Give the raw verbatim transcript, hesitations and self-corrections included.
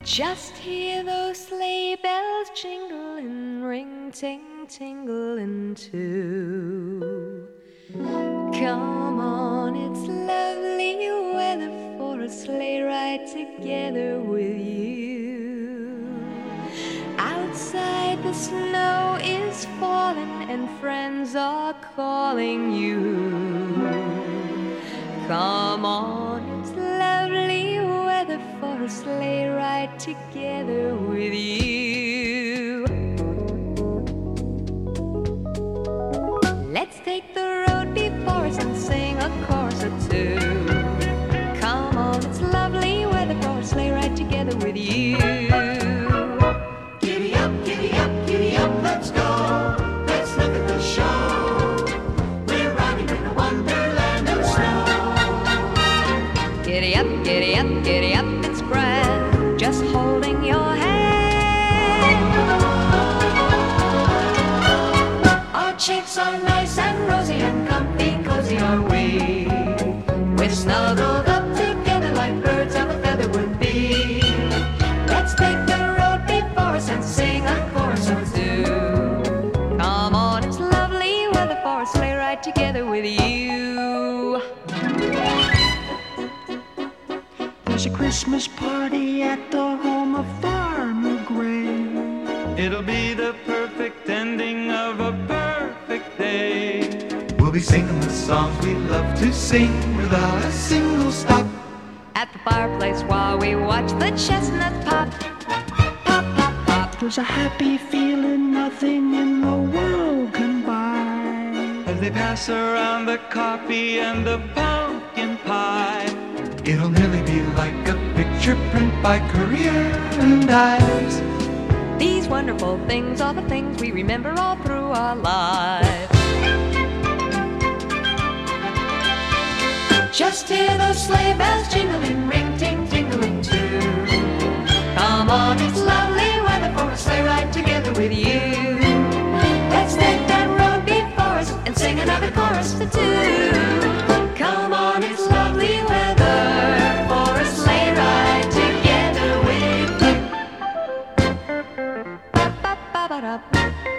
Just hear those sleigh bells jingle and ring, ting, tingling too. Come on, it's lovely weather for a sleigh ride together with you. Outside the snow is falling and friends are calling you. Come on, it's lovely weather for a sleigh ride together with you. Let's take the road before us and sing a chorus or two. Come on, it's lovely weather for a sleigh ride together with you. Giddy up, giddy up, giddy up, let's go. Let's look at the show. We're riding in a wonderland of snow. Giddy up, giddy up, giddy up, it's grand, just holding your hand. Our cheeks are nice and rosy and comfy, cozy are we. We're snuggled up together like birds of a feather would be. Let's take the road before us and sing a chorus or two. Come on, it's lovely weather for a sleigh ride together with you. There's a Christmas party at the home of Farmer Gray. It'll be the perfect ending of a perfect day. We'll be singing the songs we love to sing without a single stop. At the fireplace while we watch the chestnuts pop. Pop, pop, pop. There's a happy feeling nothing in the world can buy. As they pass around the coffee and the pumpkin pie. It'll nearly be like a picture print by Currier and Ives. These wonderful things are the things we remember all through our lives. Just hear those sleigh bells jingling, ring, ting, tingling too. Come on, it's lovely weather for a sleigh ride together with you. Let's take that road before us and sing another chorus or two. Come on, it's lovely weather for a sleigh ride together with you. Ba, ba, ba, ba, da.